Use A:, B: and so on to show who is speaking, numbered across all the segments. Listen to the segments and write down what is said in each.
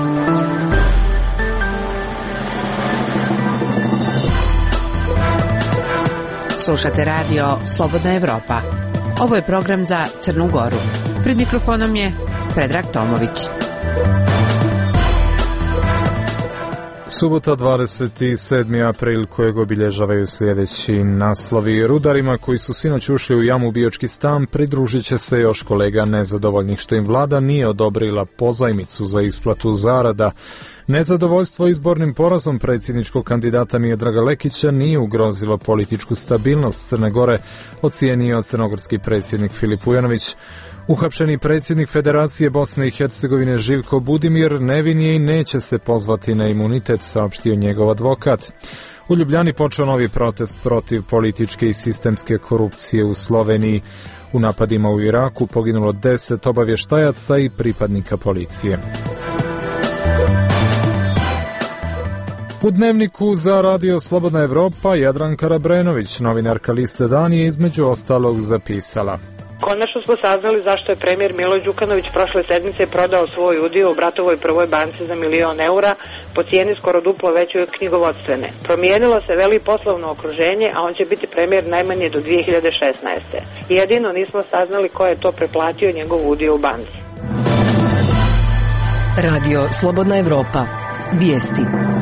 A: Slušate radio Slobodna Evropa. Ovo je program za Crnu Goru. Pred mikrofonom je Predrag Tomović.
B: Subota 27. april kojeg obilježavaju sljedeći naslovi. Rudarima koji su sinoć ušli u jamu u Biočki stan pridružit će se još kolega nezadovoljnih što im vlada nije odobrila pozajmicu za isplatu zarada. Nezadovoljstvo izbornim porazom predsjedničkog kandidata Miodraga Lekića nije ugrozilo političku stabilnost Crne Gore, ocijenio crnogorski predsjednik Filip Vujanović. Uhapšeni predsjednik Federacije Bosne i Hercegovine Živko Budimir nevin je i neće se pozvati na imunitet, saopštio njegov advokat. U Ljubljani počeo novi protest protiv političke i sistemske korupcije u Sloveniji. U napadima u Iraku poginulo 10 obavještajaca i pripadnika policije. U Dnevniku za radio Slobodna Evropa Jadranka Rabrenović, novinarka Liste Dan, je između ostalog zapisala:
C: Konačno smo saznali zašto je premijer Milo Đukanović prošle sedmice prodao svoj udio u bratovoj prvoj banci za $1.000.000 po cijeni skoro duplo većoj od knjigovodstvene. Promijenilo se, veli, poslovno okruženje, a on će biti premijer najmanje do 2016. Jedino nismo saznali ko je to preplatio njegov udio u banci.
D: Radio Slobodna Evropa. Vijesti.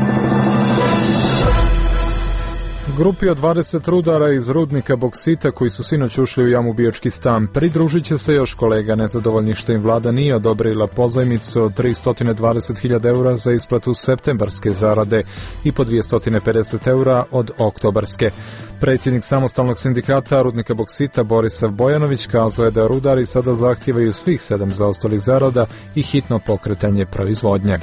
B: Grupi od 20 rudara iz rudnika boksita koji su sinoć ušli u jamu Biočki stan pridružit će se još kolega nezadovoljnih što im vlada nije odobrila pozajmicu od 320.000 eura za isplatu septembarske zarade i po 250 eura od oktobarske. Predsjednik samostalnog sindikata rudnika boksita Borisav Bojanović kazao je da rudari sada zahtijevaju svih 7 zaostalih zarada i hitno pokretanje proizvodnje.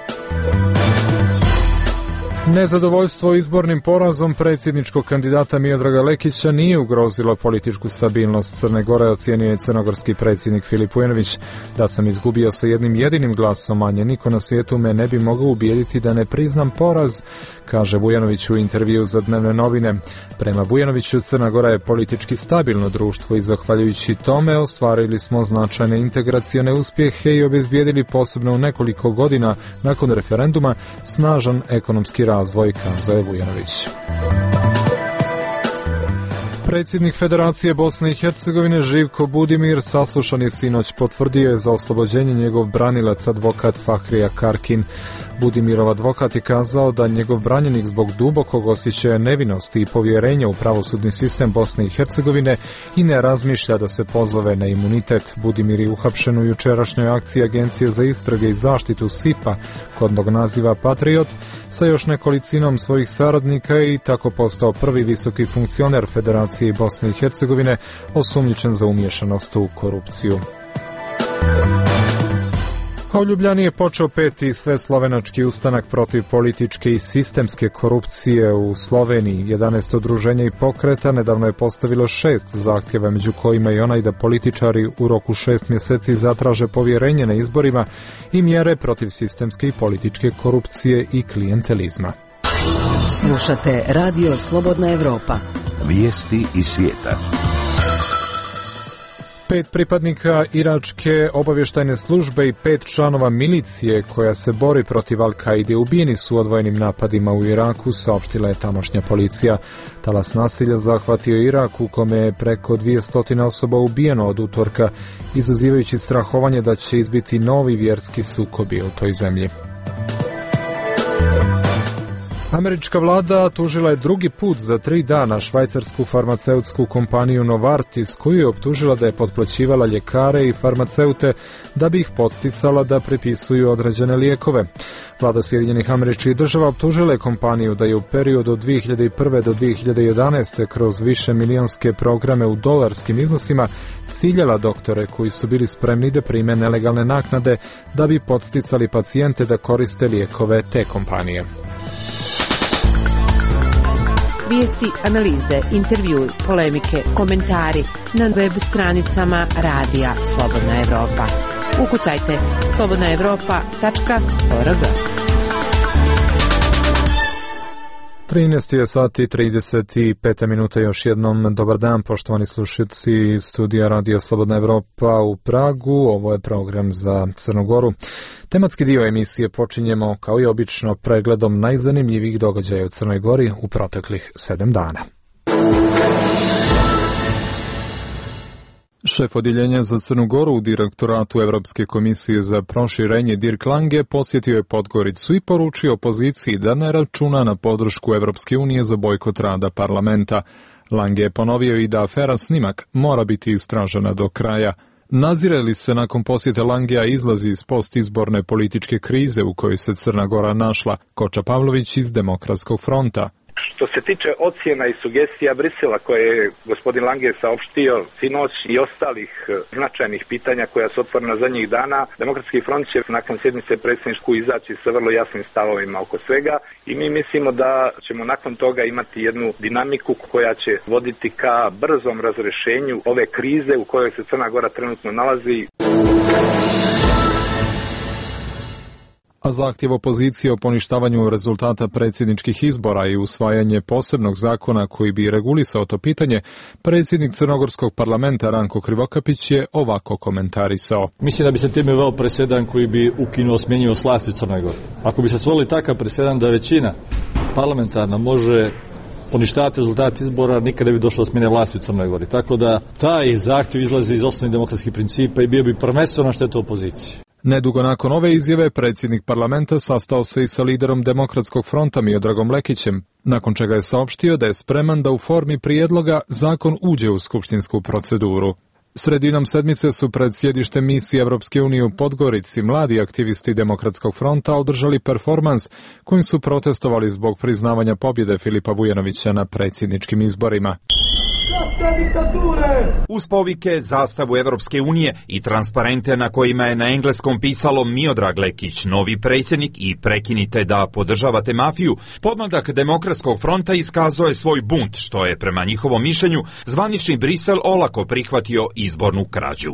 B: Nezadovoljstvo izbornim porazom predsjedničkog kandidata Miodraga Lekića nije ugrozilo političku stabilnost Crne Gore, ocijenio je crnogorski predsjednik Filip Vujanović. Da sam izgubio sa jednim jedinim glasom manje, niko na svijetu me ne bi mogao ubijediti da ne priznam poraz, kaže Vujanović u intervju za Dnevne novine. Prema Vujanoviću, Crna Gora je politički stabilno društvo i zahvaljujući tome ostvarili smo značajne integracione uspjehe i obezbijedili posebno u nekoliko godina nakon referenduma snažan ekonomski razvoj, kazao je Vujanović. Predsjednik Federacije Bosne i Hercegovine Živko Budimir saslušan je sinoć, potvrdio je za oslobođenje njegov branilac advokat Fahrija Karkin. Budimirov advokat je kazao da njegov branjenik zbog dubokog osjećaja nevinosti i povjerenja u pravosudni sistem Bosne i Hercegovine i ne razmišlja da se pozove na imunitet. Budimir je uhapšen u jučerašnjoj akciji Agencije za istrage i zaštitu SIP-a, kodnog naziva Patriot, sa još nekolicinom svojih saradnika i tako postao prvi visoki funkcioner Federacije Bosne i Hercegovine osumnjičen za umiješanost u korupciju. A u Ljubljani je počeo 5. sveslovenački ustanak protiv političke i sistemske korupcije u Sloveniji. 11 udruženja i pokreta nedavno je postavilo 6 zahtjeva, među kojima i onaj da političari u roku 6 mjeseci zatraže povjerenje na izborima i mjere protiv sistemske i političke korupcije i klijentelizma.
D: Slušate Radio Slobodna Evropa.
E: Vijesti iz svijeta.
B: 5 pripadnika iračke obavještajne službe i 5 članova milicije koja se bori protiv Al-Kaide ubijeni su u odvojenim napadima u Iraku, saopštila je tamošnja policija. Talas nasilja zahvatio Irak u kome je preko 200 osoba ubijeno od utorka, izazivajući strahovanje da će izbiti novi vjerski sukobi u toj zemlji. Američka vlada tužila je drugi put za 3 dana švajcarsku farmaceutsku kompaniju Novartis, koju je optužila da je potplaćivala ljekare i farmaceute da bi ih podsticala da prepisuju određene lijekove. Vlada Sjedinjenih Američkih Država optužila je kompaniju da je u periodu od 2001. do 2011. kroz više milijonske programe u dolarskim iznosima ciljala doktore koji su bili spremni da prime nelegalne naknade da bi podsticali pacijente da koriste lijekove te kompanije.
A: Vijesti, analize, intervjui, polemike, komentari na web stranicama Radija Slobodna Evropa. Ukucajte slobodnaevropa.org.
B: 13 je sati 35 minuta, još jednom dobar dan poštovani slušalci iz studija Radio Slobodna Evropa u Pragu. Ovo je program za Crnu Goru. Tematski dio emisije počinjemo kao i obično pregledom najzanimljivijih događaja u Crnoj Gori u proteklih 7 dana. Šef odjeljenja za Crnu Goru u direktoratu Evropske komisije za proširenje Dirk Lange posjetio je Podgoricu i poručio opoziciji da ne računa na podršku Evropske unije za bojkot rada parlamenta. Lange je ponovio i da afera snimak mora biti istražena do kraja. Nazire li se nakon posjete Langea izlazi iz postizborne političke krize u kojoj se Crna Gora našla? Koča Pavlović iz Demokratskog fronta.
F: Što se tiče ocjena i sugestija Brisela koje je gospodin Lange saopštio sinoć i ostalih značajnih pitanja koja su otvorena zadnjih dana, Demokratski front će nakon sjednice predsjedničku izaći sa vrlo jasnim stavovima oko svega i mi mislimo da ćemo nakon toga imati jednu dinamiku koja će voditi ka brzom razrešenju ove krize u kojoj se Crna Gora trenutno nalazi.
B: A zahtjev opozicije o poništavanju rezultata predsjedničkih izbora i usvajanje posebnog zakona koji bi regulisao to pitanje, predsjednik Crnogorskog parlamenta Ranko Krivokapić je ovako komentarisao.
G: Mislim da bi se time uveo presedan koji bi ukinuo smjenjivost vlasti u Crnoj Gori. Ako bi se stvorili takav presedan da većina parlamentarna može poništavati rezultat izbora, nikada bi došlo do smjene vlasti u Crnoj Gori. Tako da taj zahtjev izlazi iz osnovnih demokratskih principa i bio bi prvenstveno na štetu opozicije.
B: Nedugo nakon ove izjave, predsjednik parlamenta sastao se i sa liderom Demokratskog fronta Miodragom Lekićem, nakon čega je saopštio da je spreman da u formi prijedloga zakon uđe u skupštinsku proceduru. Sredinom sedmice su pred sjedištem misije Evropske unije u Podgorici mladi aktivisti Demokratskog fronta održali performans kojim su protestovali zbog priznavanja pobjede Filipa Vujanovića na predsjedničkim izborima.
H: Uz povike, zastavu Evropske unije i transparente na kojima je na engleskom pisalo Miodrag Lekić, novi predsjednik i prekinite da podržavate mafiju, podmladak Demokratskog fronta iskazao je svoj bunt, što je prema njihovom mišljenju zvanični Brisel olako prihvatio izbornu krađu.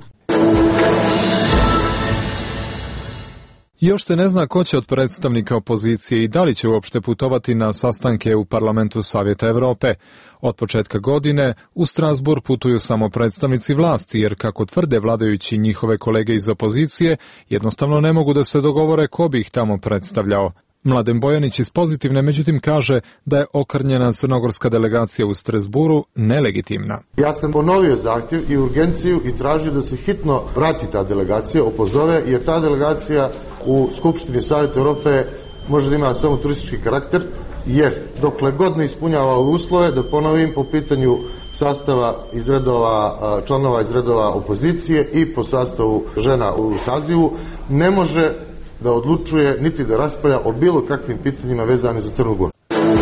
B: Još se ne zna ko će od predstavnika opozicije i da li će uopšte putovati na sastanke u Parlamentu Savjeta Evrope. Od početka godine u Strasbourg putuju samo predstavnici vlasti, jer kako tvrde vladajući njihove kolege iz opozicije, jednostavno ne mogu da se dogovore ko bi ih tamo predstavljao. Mladen Bojanić iz Pozitivne međutim kaže da je okrnjena crnogorska delegacija u Strasbourgu nelegitimna.
I: Ja sam ponovio zahtjev i urgenciju i tražio da se hitno vrati ta delegacija, opozove, jer ta delegacija u Skupštini Savjeta Europe može da ima samo turistički karakter, jer dokle god ne ispunjava uslove, da ponovim, po pitanju sastava iz redova, članova iz redova opozicije i po sastavu žena u sazivu, ne može da odlučuje niti da raspravlja o bilo kakvim pitanjima vezanim za Crnu Goru.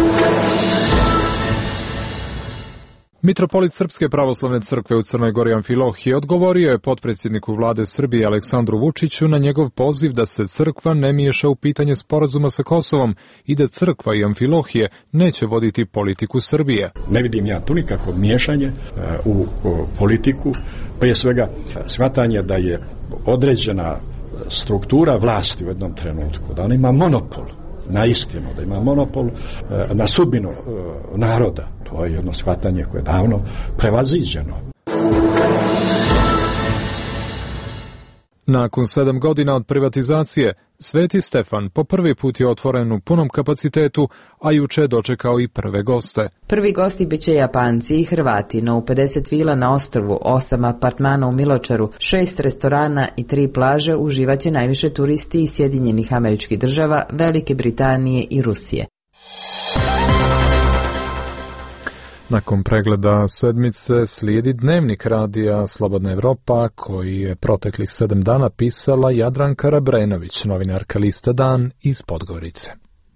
B: Mitropolit Srpske pravoslavne crkve u Crnoj Gori Amfilohije odgovorio je potpredsjedniku vlade Srbije Aleksandru Vučiću na njegov poziv da se crkva ne miješa u pitanje sporazuma sa Kosovom i da crkva i Amfilohije neće voditi politiku Srbije.
J: Ne vidim ja tu nikakvo miješanje u politiku, prije svega shvatanje da je određena struktura vlasti u jednom trenutku, da ona ima monopol na istinu, da ima monopol na sudbinu naroda. To je jedno shvatanje koje je davno prevaziđeno.
B: Nakon 7 godina od privatizacije, Sveti Stefan po prvi put je otvoren u punom kapacitetu, a juče dočekao i prve goste.
K: Prvi gosti biće Japanci i Hrvati, no u 50 vila na ostrvu, 8 apartmana u Miločaru, 6 restorana i 3 plaže uživaće najviše turisti iz Sjedinjenih Američkih Država, Velike Britanije i Rusije.
B: Nakon pregleda sedmice slijedi dnevnik radija Slobodna Evropa koji je proteklih 7 dana pisala Jadranka Rabrenović, novinarka lista Dan iz Podgorice.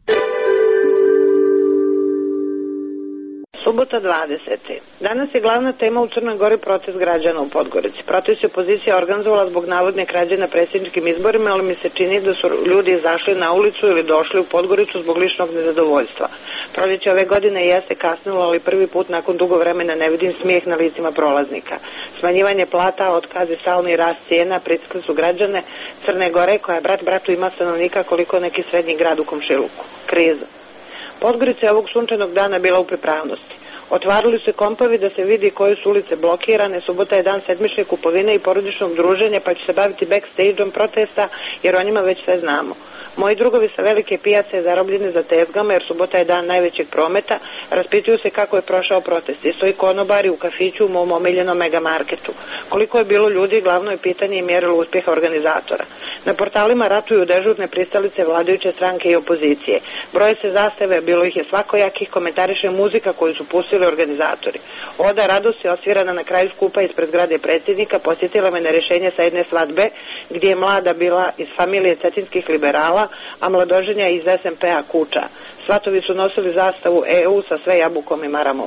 C: Subota 20. Danas je glavna tema u Crnoj Gori protest građana u Podgorici. Protest je opozicija organizovala zbog navodne krađe na predsjedničkim izborima, ali mi se čini da su ljudi izašli na ulicu ili došli u Podgoricu zbog ličnog nezadovoljstva. Proljeće ove godine jeste kasnilo, ali prvi put nakon dugo vremena ne vidim smijeh na licima prolaznika. Smanjivanje plata, otkazi, stalni rast cijena pritisli su građane Crne Gore, koja brat bratu ima stanovnika koliko neki srednji grad u komšiluku. Kriza. Podgorica je ovog sunčanog dana bila u pripravnosti. Otvarali su se kompovi da se vidi koje su ulice blokirane, subota je dan sedmične kupovine i porodičnog druženja, pa ću se baviti backstage-om protesta, jer o njima već sve znamo. Moji drugovi sa velike pijace zarobljeni za tezgama, jer subota je dan najvećeg prometa, raspituju se kako je prošao protest. Isto i konobari u kafiću u mom omiljenom megamarketu. Koliko je bilo ljudi, glavno je pitanje i mjerilo uspjeha organizatora. Na portalima ratuju dežurne pristalice vladajuće stranke i opozicije. Broje se zastave, bilo ih je svakojakih, komentariše muzika koju su pustili organizatori. Oda radost je osvirana na kraju skupa ispred zgrade predsjednika, posjetila me na rješenje sa jedne svadbe, gdje je mlada bila iz familije cetinskih liberala, a mladoženja iz SMP-a Kuča. Svatovi su nosili zastavu EU sa sve jabukom i maramom.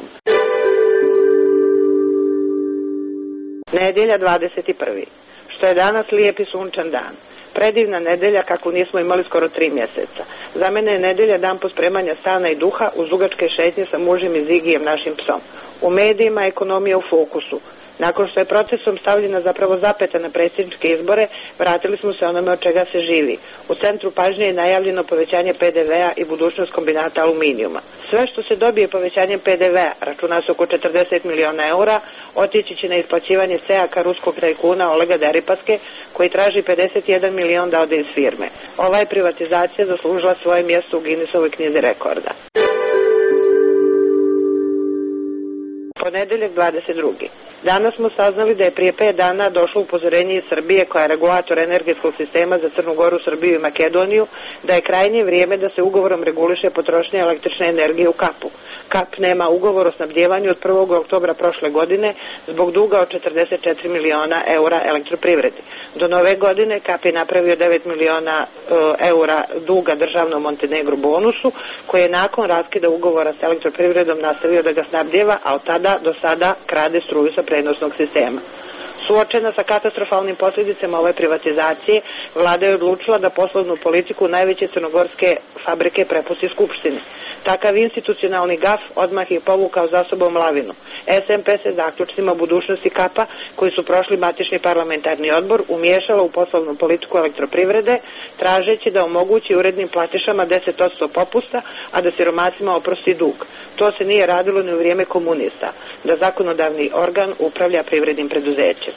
C: Nedjelja 21. Što je danas lijep i sunčan dan. Predivna nedelja kakvu nismo imali skoro 3 mjeseca. Za mene je nedelja dan pospremanja stana i duha uz dugačke šetnje sa mužem i Zigijem, našim psom. U medijima je ekonomija u fokusu. Nakon što je procesom stavljena zapravo zapeta na predsjedničke izbore, vratili smo se onome od čega se živi. U centru pažnje je najavljeno povećanje PDV-a i budućnost kombinata aluminijuma. Sve što se dobije povećanjem PDV-a, računa se oko 40 miliona eura, otići će na isplaćivanje seaka ruskog tajkuna Olega Deripaske, koji traži 51 milion da ode iz firme. Ova je privatizacija zaslužila svoje mjesto u Guinnessovoj knjizi rekorda. Ponedeljak 22. Danas smo saznali da je prije 5 dana došlo upozorenje iz Srbije, koja je regulator energetskog sistema za Crnu Goru, Srbiju i Makedoniju, da je krajnje vrijeme da se ugovorom reguliše potrošnja električne energije u KAP-u. KAP nema ugovor o snabdjevanju od 1. oktobra prošle godine zbog duga od 44 miliona eura elektroprivredi. Do nove godine KAP je napravio 9 miliona eura duga državnom Montenegru bonusu, koji je nakon raskida ugovora s elektroprivredom nastavio da ga snabdjeva, a od tada do sada krade struju sa prenosnog sistema. Suočena sa katastrofalnim posljedicama ove privatizacije, vlada je odlučila da poslovnu politiku najveće crnogorske fabrike prepusti Skupštini. Takav institucionalni gaf odmah je povukao za sobom lavinu. SMP se zaključcima budućnosti KAP-a, koji su prošli matični parlamentarni odbor, umiješala u poslovnu politiku elektroprivrede, tražeći da omogući urednim platišama 10% popusta, a da siromacima oprosti dug. To se nije radilo ni u vrijeme komunista, da zakonodavni organ upravlja privrednim preduzećem.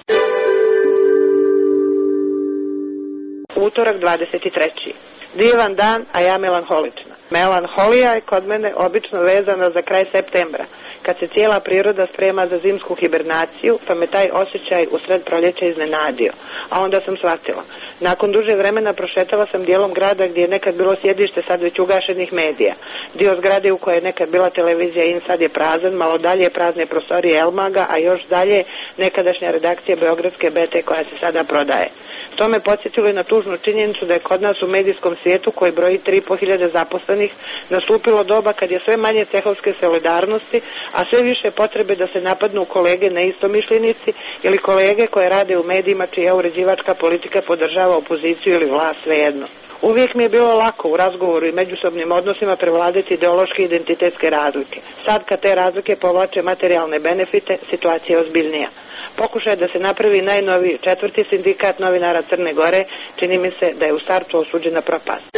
C: Utorak 23. Divan dan, a ja melanholična. Melanholija je kod mene obično vezana za kraj septembra, kad se cijela priroda sprema za zimsku hibernaciju, pa me taj osjećaj usred proljeća iznenadio. A onda sam shvatila. Nakon duže vremena prošetala sam dijelom grada gdje je nekad bilo sjedište sad već ugašenih medija. Dio zgrade u kojoj je nekad bila televizija IN sad je prazan, malo dalje je prazne prostorije Elmaga, a još dalje nekadašnja redakcija Beogradske BT koja se sada prodaje. To me podsjetilo i na tužnu činjenicu da je kod nas u medijskom svijetu, koji broji 3.500 zaposlenih, nastupilo doba kad je sve manje cehovske solidarnosti, a sve više potrebe da se napadnu kolege neistomišljenici ili kolege koje rade u medijima čija uređivačka politika podržava opoziciju ili vlast, svejedno. Uvijek mi je bilo lako u razgovoru i međusobnim odnosima prevladati ideološke i identitetske razlike. Sad kad te razlike povlače materijalne benefite, situacija je ozbiljnija. Pokušaj da se napravi najnoviji 4. sindikat novinara Crne Gore, čini mi se da je u startu osuđen na propast.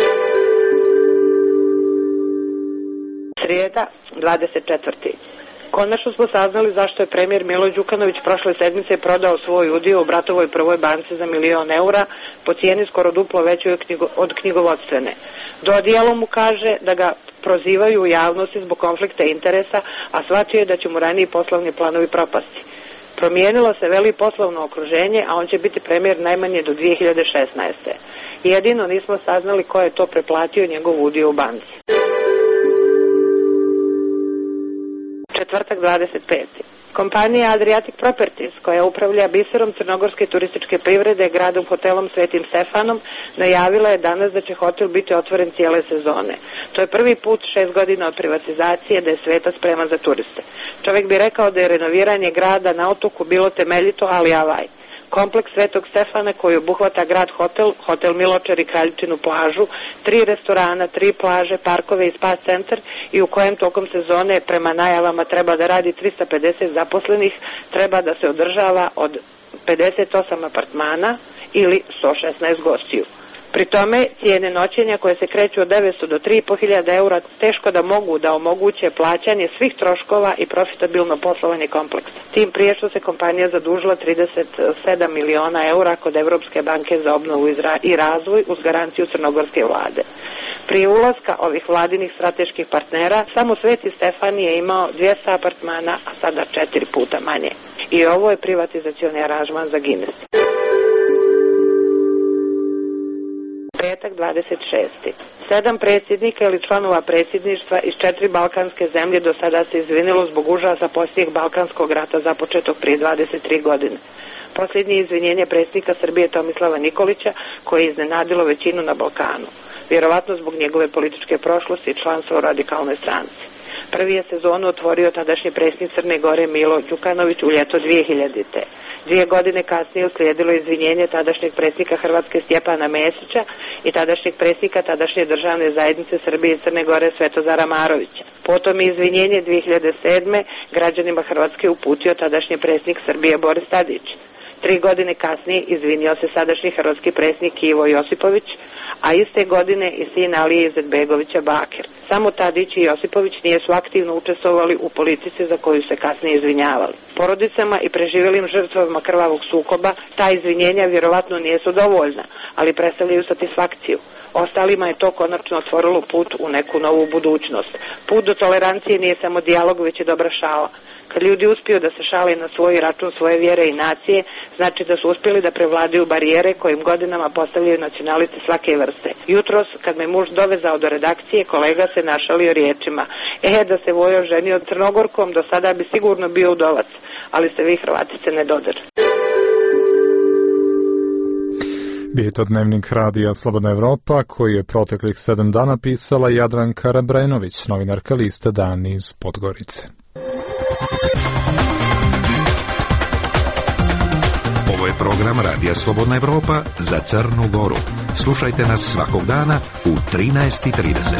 C: Srijeda, 24. Konačno smo saznali zašto je premijer Milo Đukanović prošle sedmice prodao svoj udio u bratovoj prvoj banci za 1 milion eura po cijeni skoro duplo većoj od knjigovodstvene. Dodijelo mu kaže da ga prozivaju u javnosti zbog konflikta interesa, a shvatio je da će mu raniji poslovni planovi propasti. Promijenilo se veli poslovno okruženje, a on će biti premijer najmanje do 2016. Jedino nismo saznali ko je to preplatio njegov udio u banci. Četvrtak 25. Kompanija Adriatic Properties, koja upravlja biserom crnogorske turističke privrede, gradom hotelom Svetim Stefanom, najavila je danas da će hotel biti otvoren cijele sezone. To je prvi put 6 godina od privatizacije da je Sveta spreman za turiste. Čovjek bi rekao da je renoviranje grada na otoku bilo temeljito, ali avaj. Kompleks Svetog Stefana koji obuhvata grad hotel, hotel Miločar i Kraljičinu plažu, 3 restorana, 3 plaže, parkove i spa centar i u kojem tokom sezone prema najavama treba da radi 350 zaposlenih, treba da se održava od 58 apartmana ili 116 gostiju. Pri tome cijene noćenja koje se kreću od 900 do 3.500 eura teško da mogu da omoguće plaćanje svih troškova i profitabilno poslovanje kompleksa. Tim prije što se kompanija zadužila 37 miliona eura kod Evropske banke za obnovu i razvoj uz garanciju crnogorske vlade. Prije ulaska ovih vladinih strateških partnera samo Sveti Stefan je imao 200 apartmana, a sada 4 puta manje. I ovo je privatizacioni aranžman za Guinness. Petak 26. 7 predsjednika ili članova predsjedništva iz 4 balkanske zemlje do sada se izvinilo zbog užasa posljednjeg Balkanskog rata započetog prije 23 godine. Posljednje izvinjenje predsjednika Srbije Tomislava Nikolića koje je iznenadilo većinu na Balkanu, vjerovatno zbog njegove političke prošlosti i članstva u radikalnoj stranci. Prvi je sezonu otvorio tadašnji predsjednik Crne Gore Milo Đukanović u ljeto 2000. 2 godine kasnije uslijedilo izvinjenje tadašnjeg predsjednika Hrvatske Stjepana Mesića i tadašnjeg predsjednika tadašnje državne zajednice Srbije i Crne Gore Svetozara Marovića. Potom je izvinjenje 2007. građanima Hrvatske uputio tadašnji predsjednik Srbije Boris Tadić. 3 godine kasnije izvinio se sadašnji hrvatski predsjednik Ivo Josipović, a iste godine i sin Alije Izetbegovića Bakir. Samo Tadić i Josipović nisu aktivno učestvovali u politici za koju se kasnije izvinjavali. Porodicama i preživjelim žrtvama krvavog sukoba ta izvinjenja vjerovatno nisu dovoljna, ali predstavljaju satisfakciju. Ostalima je to konačno otvorilo put u neku novu budućnost. Put do tolerancije nije samo dijalog, već i dobra šala. Kad ljudi uspiju da se šale na svoj račun svoje vjere i nacije, znači da su uspjeli da prevladaju barijere kojim godinama postavljaju nacionalisti svake vrste. Jutros, kad me muž dovezao do redakcije, kolega se našalio riječima: da se Vojo ženio Crnogorkom, do sada bi sigurno bio udovac, ali se vi Hrvatice ne dodir.
B: Bio je to dnevnik radija Slobodna Evropa koji je proteklih 7 dana pisala Jadranka Rabrenović, novinarka lista Dan iz Podgorice.
E: Ovo je program Radija Slobodna Evropa za Crnu Goru. Slušajte nas svakog dana u 13:30.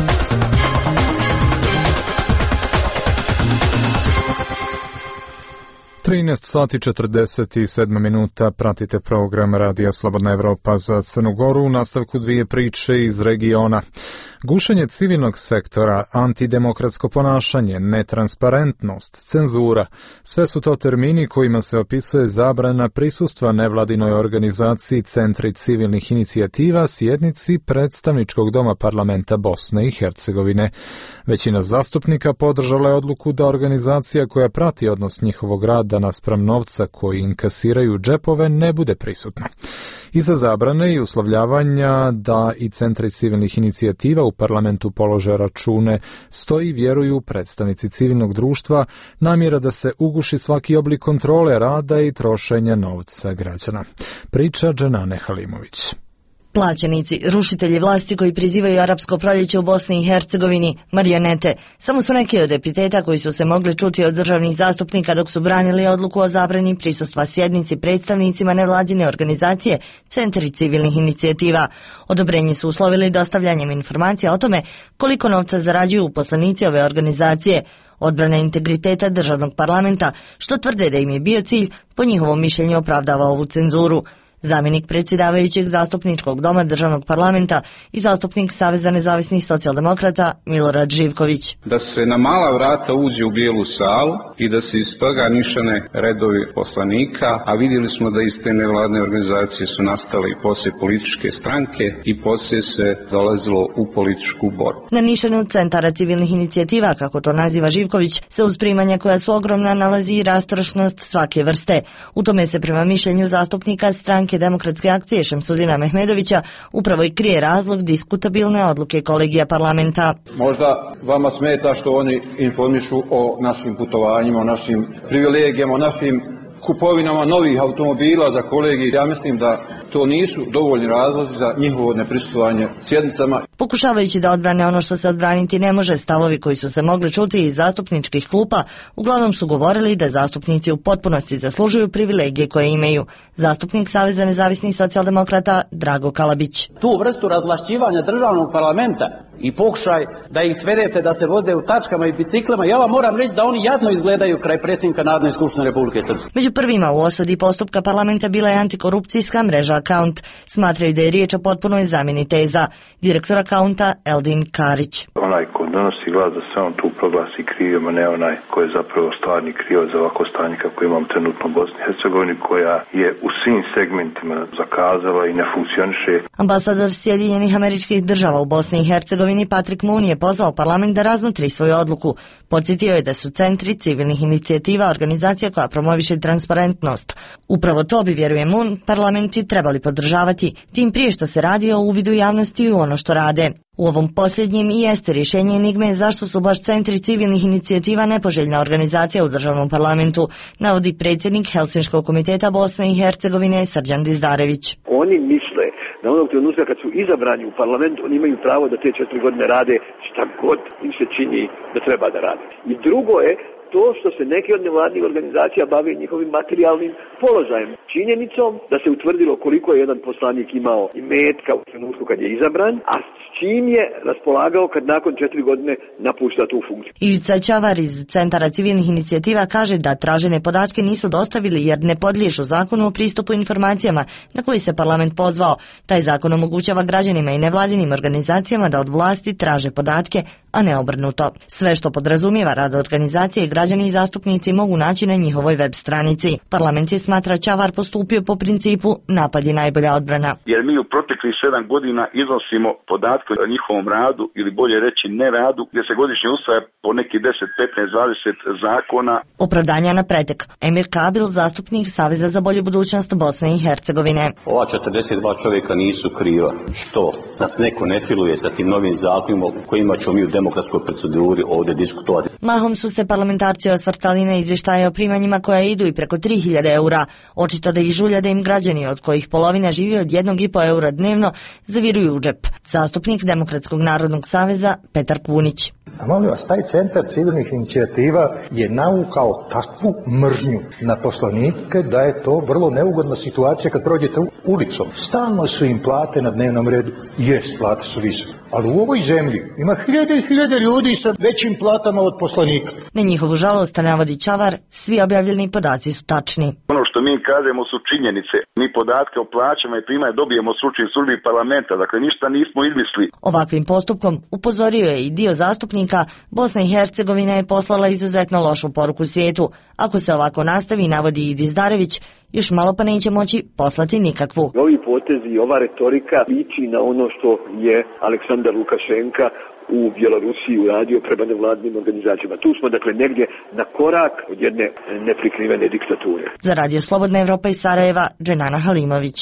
B: 13:47 pratite program Radija Slobodna Evropa za Crnu Goru. U nastavku 2 priče iz regiona. Gušenje civilnog sektora, antidemokratsko ponašanje, netransparentnost, cenzura, sve su to termini kojima se opisuje zabrana prisustva nevladinoj organizaciji Centri civilnih inicijativa sjednici Predstavničkog doma parlamenta Bosne i Hercegovine. Većina zastupnika podržala je odluku da organizacija koja prati odnos njihovog rada naspram novca koji inkasiraju džepove ne bude prisutna. Iza zabrane i uslovljavanja da i centri civilnih inicijativa u parlamentu polože račune stoji, vjeruju predstavnici civilnog društva, namjera da se uguši svaki oblik kontrole rada i trošenja novca građana. Priča Dženane Halimović.
L: Plaćenici, rušitelji vlasti koji prizivaju arapsko proljeće u Bosni i Hercegovini, marionete, samo su neki od epiteta koji su se mogli čuti od državnih zastupnika dok su branili odluku o zabrani prisustva sjednici predstavnicima nevladine organizacije Centri civilnih inicijativa. Odobrenje su uslovili dostavljanjem informacija o tome koliko novca zarađuju uposlenici ove organizacije, odbrana integriteta državnog parlamenta, što tvrde da im je bio cilj, po njihovom mišljenju opravdava ovu cenzuru. Zamjenik predsjedavajućeg zastupničkog doma državnog parlamenta i zastupnik Saveza nezavisnih socijaldemokrata Milorad Živković.
M: Da se na mala vrata uđe u bijelu salu i da se iz toga nišane redovi poslanika, a vidjeli smo da iz te nevladne organizacije su nastale i poslije političke stranke i poslije se dolazilo u političku borbu.
L: Na nišanu centara civilnih inicijativa, kako to naziva Živković, se uz primanja koja su ogromna nalazi i rastrošnost svake vrste. U tome se prema mišljenju zastupnika stranke Demokratske akcije Šemsudina Mehmedovića upravo i krije razlog diskutabilne odluke kolegija parlamenta.
N: Možda vama smeta što oni informišu o našim putovanjima, o našim privilegijama, o našim kupovinama novih automobila za kolegij. Ja mislim da to nisu dovoljni razlozi za njihovo neprisustvovanje sjednicama.
L: Pokušavajući da odbrane ono što se odbraniti ne može, stavovi koji su se mogli čuti iz zastupničkih klupa uglavnom su govorili da zastupnici u potpunosti zaslužuju privilegije koje imaju. Zastupnik Saveza nezavisnih socijaldemokrata Drago Kalabić.
O: Tu vrstu razvlašćivanja državnog parlamenta i pokušaj da ih svedete da se voze u tačkama i biciklama, ja vam moram reći da oni jadno izgledaju kraj predsjednika Narodne skupštine Republike Srpske.
L: Među prvima u osudi postupka parlamenta bila je antikorupcijska mreža Account. Smatraju da je riječ o potpunoj zamjeni teza. Direktor Accounta Eldin Karić.
P: Onaj ko donosi glas da se on tu proglasi krivim, a ne onaj ko je zapravo stvarni krivac za ovako stanje kako imam trenutno u Bosni i Hercegovini, koja je u svim segmentima zakazala i ne funkcioniše.
L: Ambasador Sjedinjenih Američkih Država u Bosni i Hercegovini Patrick Moon je pozvao parlament da razmotri svoju odluku. Podsjetio je da su centri civilnih inicijativa organizacija koja promoviše transparentnost. Upravo to bi, vjeruje Moon, parlamenti trebali podržavati, tim prije što se radi o uvidu javnosti u ono što rade. U ovom posljednjem i jeste rješenje enigme zašto su baš centri civilnih inicijativa nepoželjna organizacija u državnom parlamentu, navodi predsjednik Helsinškog komiteta Bosne i Hercegovine Srđan Dizdarević.
Q: Oni misle da onog trenutka kad su izabrani u parlament, oni imaju pravo da te 4 godine rade šta god im se čini da treba da rade. I drugo je to što se neki od nevladnih organizacija bave njihovim materijalnim položajem. Činjenicom da se utvrdilo koliko je jedan poslanik imao imetka u trenutku kad je izabran, a s čim je raspolagao kad nakon 4 godine napušta tu funkciju.
L: Ivica Čavar iz Centara civilnih inicijativa kaže da tražene podatke nisu dostavili jer ne podliježu zakonu o pristupu informacijama na koji se parlament pozvao. Taj zakon omogućava građanima i nevladinim organizacijama da od vlasti traže podatke, a ne obrnuto. Sve što podrazumijeva rad organizacije građani i zastupnici mogu naći na njihovoj web stranici. Parlament je, smatra Čavar, postupio po principu napad je najbolja odbrana.
P: Jer mi u proteklih 7 godina iznosimo podatke o njihovom radu ili bolje reći ne radu, gdje se godišnje usvaja po neki 10, 15, 20 zakona.
L: Opravdanja na pretek. Emir Kabil, zastupnik Saveza za bolju budućnost Bosne i Hercegovine.
R: Ova 42 čovjeka nisu kriva što nas neko ne filuje sa tim novim zakonima kojima ćemo mi u demokratskoj proceduri ovdje diskutovati.
L: Mahom su se parlamentarci osvrtali na izvještaje o primanjima koja idu i preko 3000 eura. Očito da ih žulja da im građani, od kojih polovina živi od 1,5 eura dnevno, zaviruju u džep. Zastupnik Demokratskog narodnog saveza Petar Kunić.
S: A molim vas, taj centar civilnih inicijativa je naukao takvu mržnju na poslanike da je to vrlo neugodna situacija kad prođete ulicom. Stalno su im plate na dnevnom redu. Jest, plate su visoke. Ali u ovoj zemlji ima hiljade i hiljade ljudi sa većim platama od poslanika.
L: Na njihovu žalost, navodi Čavar, svi objavljeni podaci su tačni.
P: Ono što mi kažemo su činjenice. Mi podatke o plaćama i primanja dobijemo slučaj službi parlamenta, dakle ništa nismo izmislili.
L: Ovakvim postupkom, upozorio je i dio zastupnika, Bosna i Hercegovina je poslala izuzetno lošu poruku svijetu. Ako se ovako nastavi, navodi i Dizdarević, još malo pa neće moći poslati nikakvu.
Q: Ovi potezi i ova retorika liči na ono što je Aleksandar Lukašenka u Bjelorusiji uradio prema nevladnim organizacijama. Tu smo dakle negdje na korak od jedne neprikrivene diktature.
L: Za Radio Slobodna Evropa iz Sarajeva, Dženana Halimović.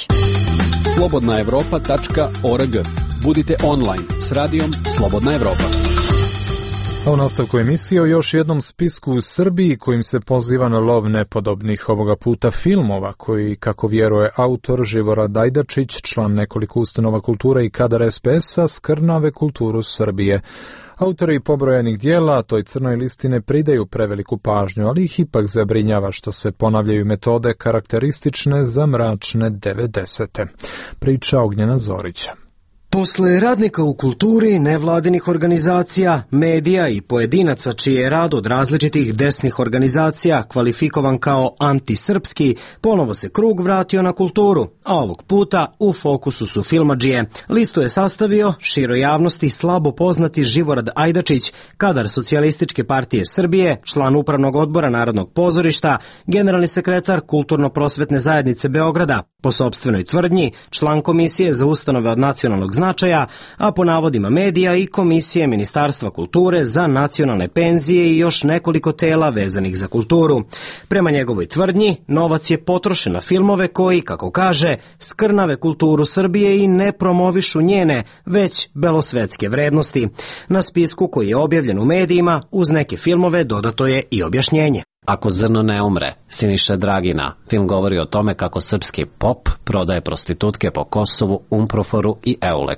T: slobodnaevropa.org. Budite online s radijom Slobodna Evropa.
B: A u nastavku emisije o još jednom spisku u Srbiji kojim se poziva na lov nepodobnih, ovoga puta filmova koji, kako vjeruje autor Živorad Ajdačić, član nekoliko ustanova kulture i kadar SPS-a, skrnave kulturu Srbije. Autori pobrojanih dijela toj crnoj listi ne pridaju preveliku pažnju, ali ih ipak zabrinjava što se ponavljaju metode karakteristične za mračne 90. Priča Ognjena Zorića.
U: Posle radnika u kulturi, nevladinih organizacija, medija i pojedinaca čiji je rad od različitih desnih organizacija kvalifikovan kao antisrpski, ponovo se krug vratio na kulturu, a ovog puta u fokusu su filmadžije. Listu je sastavio široj javnosti slabo poznati Živorad Ajdačić, kadar Socijalističke partije Srbije, član upravnog odbora Narodnog pozorišta, generalni sekretar Kulturno-prosvetne zajednice Beograda, po sopstvenoj tvrdnji, član Komisije za ustanove od nacionalnog značaja, a po navodima medija i Komisije Ministarstva kulture za nacionalne penzije i još nekoliko tela vezanih za kulturu. Prema njegovoj tvrdnji, novac je potrošen na filmove koji, kako kaže, skrnave kulturu Srbije i ne promovišu njene, već belosvetske vrednosti. Na spisku koji je objavljen u medijima, uz neke filmove dodato je i objašnjenje.
V: Ako zrno ne umre, Siniše Dragina. Film govori o tome kako srpski pop prodaje prostitutke po Kosovu, Umproforu i Euleksu.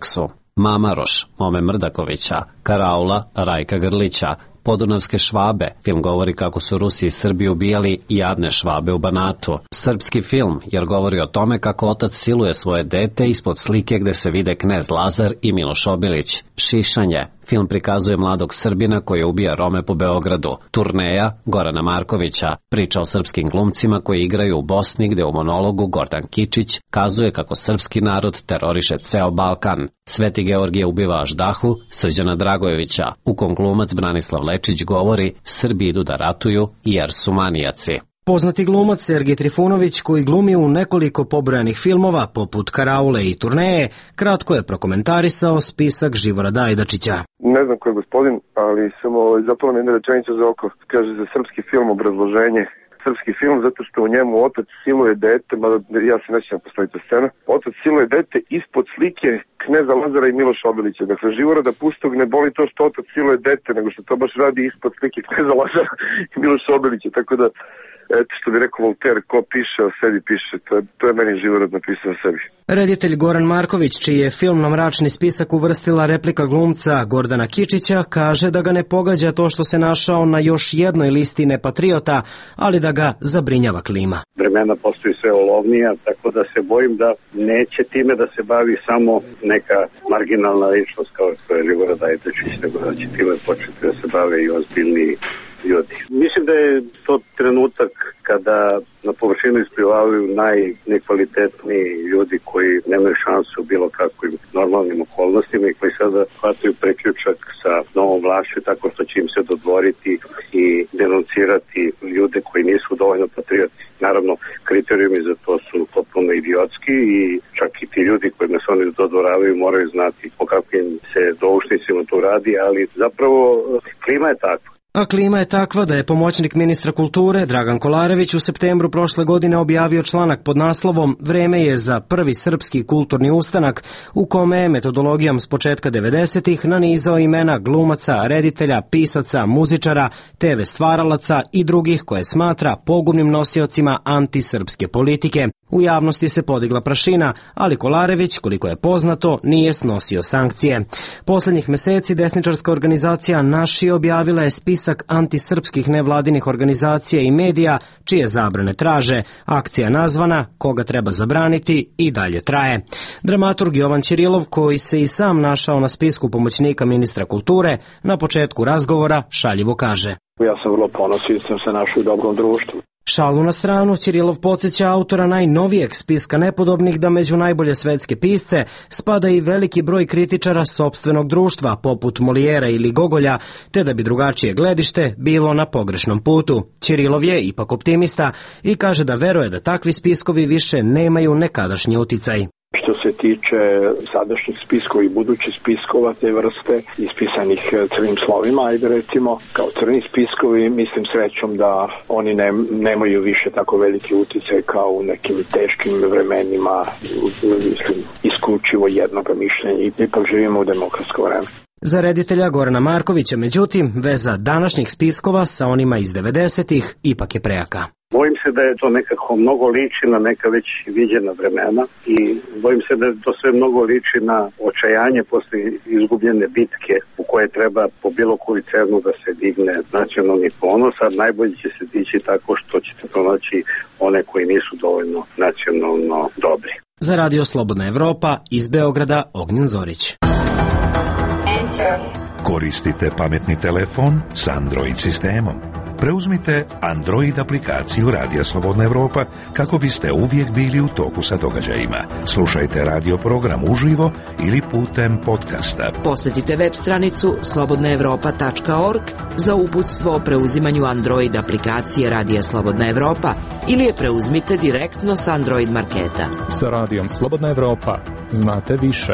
V: Mamaroš, Mome Mrdakovića, Karaula, Rajka Grlića, Podunavske švabe. Film govori kako su Rusi i Srbi ubijali jadne švabe u Banatu. Srpski film, jer govori o tome kako otac siluje svoje dete ispod slike gde se vide knez Lazar i Miloš Obilić. Šišanje. Film prikazuje mladog Srbina koji ubija Rome po Beogradu. Turneja Gorana Markovića. Priča o srpskim glumcima koji igraju u Bosni gde u monologu Gordan Kičić kazuje kako srpski narod teroriše ceo Balkan. Sveti Georgije ubiva Aždahu Srđana Dragojevića. U kom glumac Branislav Lečić govori Srbi idu da ratuju jer su manijaci.
U: Poznati glumac Sergej Trifunović, koji glumi u nekoliko pobrojanih filmova poput Karaule i Turneje, kratko je prokomentarisao spisak Živorada Ajdačića.
A: Ne znam ko je gospodin, ali sam zapala mi jedna rečenica za oko. Kaže za srpski film obrazloženje. Srpski film zato što u njemu otac siluje dete, mada ja se nećem postaviti scena, otac siluje dete ispod slike kneza Lazara i Miloša Obilića. Dakle, Živorada Pustog ne boli to što otac siluje dete, nego što to baš radi ispod slike kneza Lazara i Miloša Obilića. Tako da, eto što bi rekao Voltaire, ko piše o sebi piše. To je meni Živorad napisao o sebi.
U: Reditelj Goran Marković, čiji je film na mračni spisak uvrstila replika glumca Gordana Kičića, kaže da ga ne pogađa to što se našao na još jednoj listi nepatriota, ali da ga zabrinjava klima.
D: Vremena postaju sve olovnija, tako da se bojim da neće time da se bavi samo neka marginalna ličnost kao što je Živorad Ajdačić, nego da će time početi da se bave i ozbiljni ljudi. Mislim da je to trenutak kada na površinu isplivavaju najnekvalitetniji ljudi koji nemaju šansu u bilo kakvim normalnim okolnostima i koji sada hvataju preključak sa novom vlašću tako što će im se dodvoriti i denuncirati ljude koji nisu dovoljno patrioti. Naravno, kriterijumi za to su potpuno idiotski i čak i ti ljudi kojima se oni dodvoravaju moraju znati o kakvim se doušnicima tu radi, ali zapravo klima je takva.
U: A klima je takva da je pomoćnik ministra kulture Dragan Kolarević u septembru prošle godine objavio članak pod naslovom Vreme je za prvi srpski kulturni ustanak, u kome je metodologijom s početka 90-ih nanizao imena glumaca, reditelja, pisaca, muzičara, TV stvaralaca i drugih koje smatra pogubnim nosiocima antisrpske politike. U javnosti se podigla prašina, ali Kolarević, koliko je poznato, nije snosio sankcije. Poslednjih meseci desničarska organizacija Naši objavila je spisak antisrpskih nevladinih organizacija i medija čije zabrane traže. Akcija nazvana Koga treba zabraniti i dalje traje. Dramaturg Jovan Ćirilov, koji se i sam našao na spisku pomoćnika ministra kulture, na početku razgovora šaljivo kaže:
W: Ja sam vrlo ponosan jer sam se našao u dobrom društvu.
U: Šalu na stranu, Ćirilov podsjeća autora najnovijeg spiska nepodobnih da među najbolje svetske pisce spada i veliki broj kritičara sopstvenog društva, poput Molijera ili Gogolja, te da bi drugačije gledište bilo na pogrešnom putu. Ćirilov je ipak optimista i kaže da veruje da takvi spiskovi više nemaju nekadašnji uticaj.
W: Što se tiče sadašnjih spiskova i budućih spiskova te vrste, ispisanih crnim slovima, ajde recimo, kao crni spiskovi, mislim srećom da oni nemaju više tako veliki uticaj kao u nekim teškim vremenima, mislim, isključivo jednog mišljenja i ipak živimo u demokratsko vreme.
U: Za reditelja Gorana Markovića, međutim, veza današnjih spiskova sa onima iz 90-ih ipak je prejaka.
D: Bojim se da je to nekako mnogo liči na neka već viđena vremena i bojim se da je to sve mnogo liči na očajanje posle izgubljene bitke u koje treba po bilo koju cenu da se digne nacionalni ponos, a najbolje će se dići tako što ćete pronaći one koji nisu dovoljno nacionalno dobri.
U: Za Radio Slobodna Evropa iz Beograda Ognjen Zorić.
E: Koristite pametni telefon s Android sistemom. Preuzmite Android aplikaciju Radija Slobodna Evropa kako biste uvijek bili u toku sa događajima. Slušajte radio program uživo ili putem podcasta.
K: Posjetite web stranicu slobodnaevropa.org za uputstvo o preuzimanju Android aplikacije Radija Slobodna Evropa ili je preuzmite direktno s Android marketa.
B: Sa Radijom Slobodna Evropa znate više.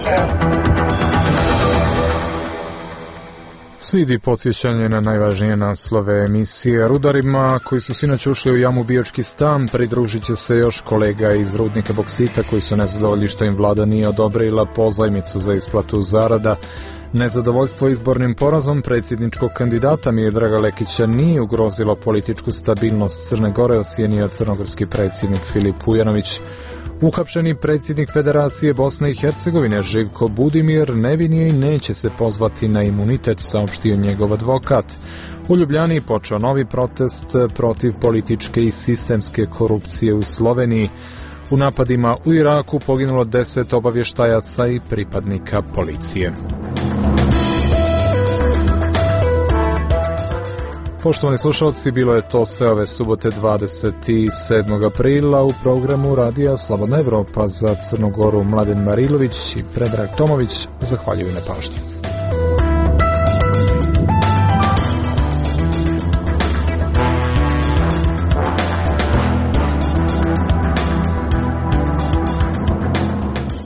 B: Slijedi podsjećanje na najvažnije naslove emisije. Rudarima koji su sinoć ušli u jamu Biočki stan pridružit će se još kolega iz rudnika boksita koji su nezadovoljni što im vlada nije odobrila pozajmicu za isplatu zarada. Nezadovoljstvo izbornim porazom predsjedničkog kandidata Miodraga Lekića nije ugrozilo političku stabilnost Crne Gore, ocijenio crnogorski predsjednik Filip Vujanović. Uhapšeni predsjednik Federacije Bosne i Hercegovine Živko Budimir nevin je i neće se pozvati na imunitet, saopštio njegov advokat. U Ljubljani počeo novi protest protiv političke i sistemske korupcije u Sloveniji. U napadima u Iraku poginulo 10 obavještajaca i pripadnika policije. Poštovani slušalci, bilo je to sve ove subote 27. aprila u programu Radija Slobodna Evropa. Za Crnu Goru Mladen Marilović i Predrag Tomović zahvaljuju na pažnji.